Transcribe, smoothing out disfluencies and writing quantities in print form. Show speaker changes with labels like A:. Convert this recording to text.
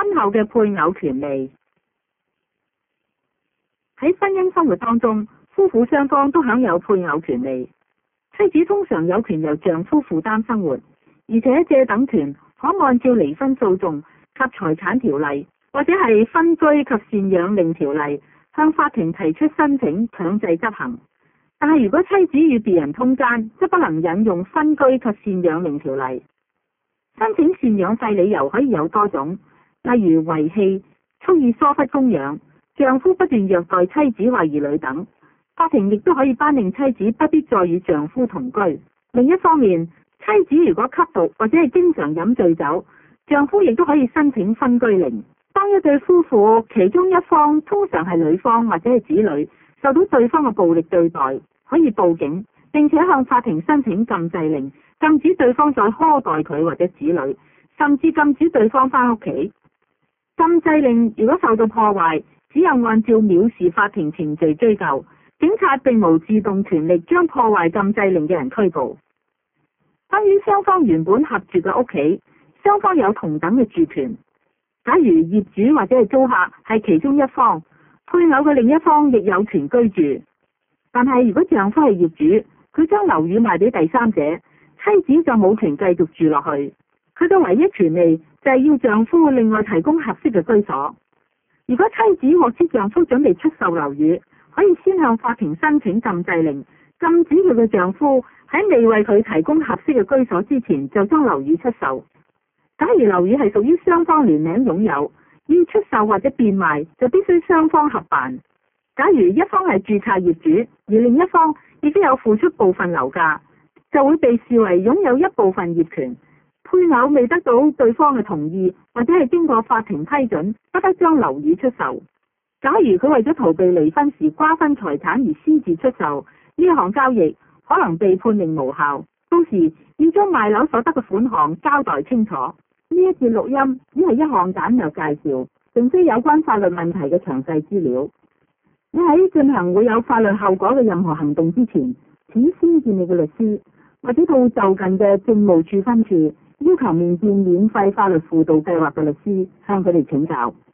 A: 婚後嘅配偶權利。喺婚姻生活當中，夫婦雙方都享有配偶權利。妻子通常有權由丈夫負擔生活，而且借等權可按照離婚訴訟及財產條例或者係分居及贍養令條例向法庭提出申請強制執行。但係如果妻子與別人通姦，則不能引用分居及贍養令條例。申請贍養費理由可以有多種，例如遺棄、蓄意疏忽供養、丈夫不斷虐待妻子或兒女等。法庭亦都可以頒令妻子不必再與丈夫同居。另一方面，妻子如果吸毒或者係經常飲醉酒，丈夫亦都可以申請分居令。當一對夫婦其中一方，通常係女方或者係子女，受到對方嘅暴力對待，可以報警，並且向法庭申請禁制令，禁止對方再苛待佢或者子女，甚至禁止對方返屋企。禁制令如果受到破壞，只有按照藐視法庭程序追究，警察並無自動權力將破壞禁制令嘅人拘捕。關於雙方原本合住嘅屋企，雙方有同等嘅住權。假如業主或者係租客係其中一方，配偶嘅另一方亦有權居住。但係如果丈夫係業主，佢將樓宇賣俾第三者，妻子就冇權繼續住落去。佢嘅唯一權利就係要丈夫另外提供合適嘅居所。如果妻子獲知丈夫準備出售樓宇，可以先向法庭申請禁制令，禁止佢嘅丈夫喺未為佢提供合適嘅居所之前就將樓宇出售。假如樓宇係屬於雙方聯名擁有，要出售或者變賣就必須雙方合辦。假如一方係註冊業主，而另一方亦都有付出部分樓價，就會被視為擁有一部分業權。配偶未得到對方嘅同意，或者係經過法庭批准，不得將樓宇出售。假如佢為咗逃避離婚時瓜分財產而私自出售，呢項交易可能被判令無效。到時要將賣樓所得嘅款項交代清楚。呢一節錄音只係一項簡略介紹，並非有關法律問題嘅詳細資料。你喺進行會有法律後果嘅任何行動之前，請先見你嘅律師，或者到就近嘅政務處分處要求面見免費法律輔導計劃嘅律師，向佢哋請教。